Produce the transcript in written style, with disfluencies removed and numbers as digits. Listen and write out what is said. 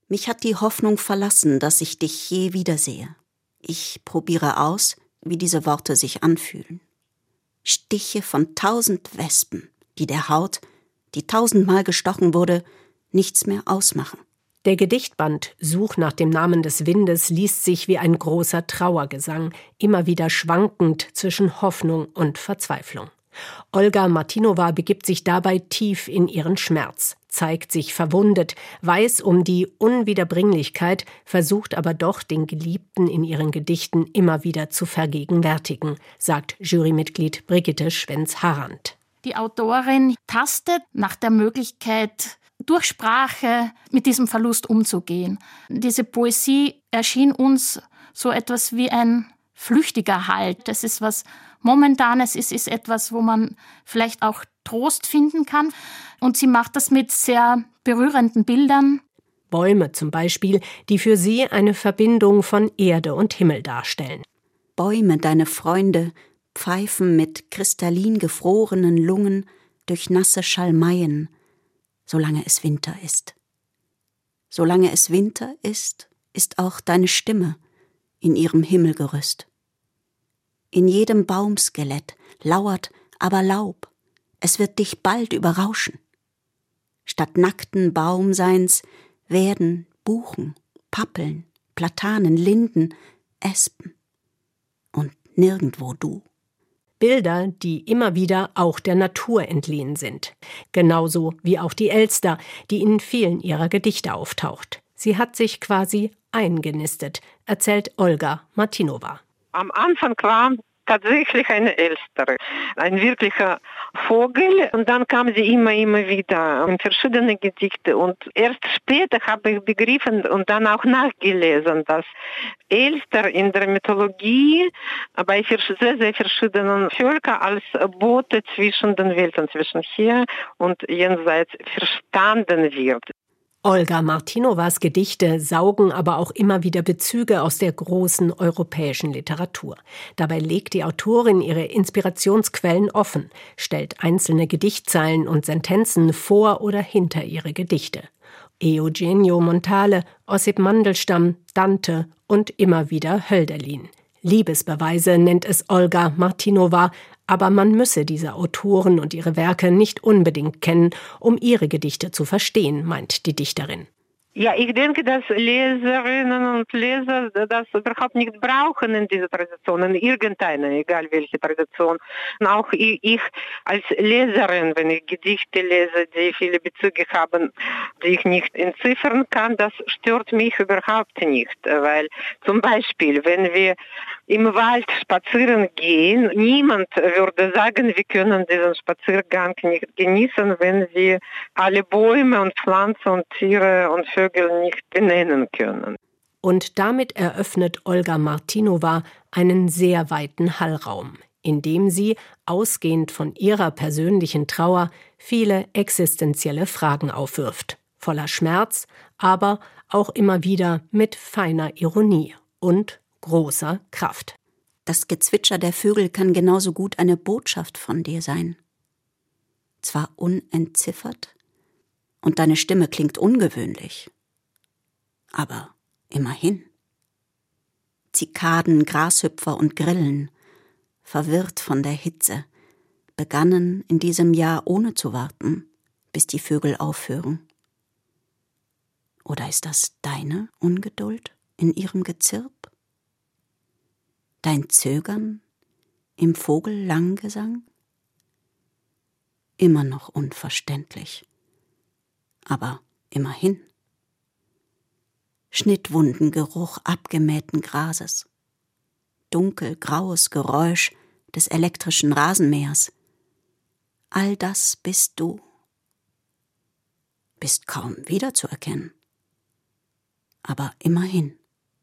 Mich hat die Hoffnung verlassen, dass ich dich je wiedersehe. Ich probiere aus, wie diese Worte sich anfühlen. Stiche von 1000 Wespen, die der Haut, die 1000-mal gestochen wurde, nichts mehr ausmachen. Der Gedichtband Such nach dem Namen des Windes liest sich wie ein großer Trauergesang, immer wieder schwankend zwischen Hoffnung und Verzweiflung. Olga Martinova begibt sich dabei tief in ihren Schmerz, zeigt sich verwundet, weiß um die Unwiederbringlichkeit, versucht aber doch, den Geliebten in ihren Gedichten immer wieder zu vergegenwärtigen, sagt Jurymitglied Brigitte Schwenz-Harrand. Die Autorin tastet nach der Möglichkeit, durch Sprache mit diesem Verlust umzugehen. Diese Poesie erschien uns so etwas wie ein flüchtiger Halt. Das ist was Momentanes, es ist etwas, wo man vielleicht auch Trost finden kann. Und sie macht das mit sehr berührenden Bildern. Bäume zum Beispiel, die für sie eine Verbindung von Erde und Himmel darstellen. Bäume, deine Freunde, pfeifen mit kristallin gefrorenen Lungen durch nasse Schalmeien, solange es Winter ist. Solange es Winter ist, ist auch deine Stimme in ihrem Himmelgerüst. In jedem Baumskelett lauert aber Laub, es wird dich bald überrauschen. Statt nackten Baumseins werden Buchen, Pappeln, Platanen, Linden, Espen und nirgendwo du. Bilder, die immer wieder auch der Natur entlehnt sind. Genauso wie auch die Elster, die in vielen ihrer Gedichte auftaucht. Sie hat sich quasi eingenistet, erzählt Olga Martinova. Am Anfang war tatsächlich eine Elster, ein wirklicher Vogel. Und dann kam sie immer wieder in verschiedene Gedichte. Und erst später habe ich begriffen und dann auch nachgelesen, dass Elster in der Mythologie bei sehr, sehr verschiedenen Völkern als Bote zwischen den Welten, zwischen hier und jenseits verstanden wird. Olga Martinovas Gedichte saugen aber auch immer wieder Bezüge aus der großen europäischen Literatur. Dabei legt die Autorin ihre Inspirationsquellen offen, stellt einzelne Gedichtzeilen und Sentenzen vor oder hinter ihre Gedichte. Eugenio Montale, Ossip Mandelstam, Dante und immer wieder Hölderlin. Liebesbeweise nennt es Olga Martinova, aber man müsse diese Autoren und ihre Werke nicht unbedingt kennen, um ihre Gedichte zu verstehen, meint die Dichterin. Ja, ich denke, dass Leserinnen und Leser das überhaupt nicht brauchen in dieser Tradition, in irgendeiner, egal welche Tradition. Und auch ich als Leserin, wenn ich Gedichte lese, die viele Bezüge haben, die ich nicht entziffern kann, das stört mich überhaupt nicht. Weil zum Beispiel, wenn wir im Wald spazieren gehen, niemand würde sagen, wir können diesen Spaziergang nicht genießen, wenn wir alle Bäume und Pflanzen und Tiere und Vögel nicht benennen können. Und damit eröffnet Olga Martinova einen sehr weiten Hallraum, in dem sie, ausgehend von ihrer persönlichen Trauer, viele existenzielle Fragen aufwirft. Voller Schmerz, aber auch immer wieder mit feiner Ironie und großer Kraft. Das Gezwitscher der Vögel kann genauso gut eine Botschaft von dir sein. Zwar unentziffert, und deine Stimme klingt ungewöhnlich, aber immerhin. Zikaden, Grashüpfer und Grillen, verwirrt von der Hitze, begannen in diesem Jahr ohne zu warten, bis die Vögel aufhören. Oder ist das deine Ungeduld in ihrem Gezirp? Dein Zögern im Vogellanggesang? Immer noch unverständlich, aber immerhin. Schnittwundengeruch abgemähten Grases, dunkelgraues Geräusch des elektrischen Rasenmähers. All das bist du. Bist kaum wiederzuerkennen, aber immerhin.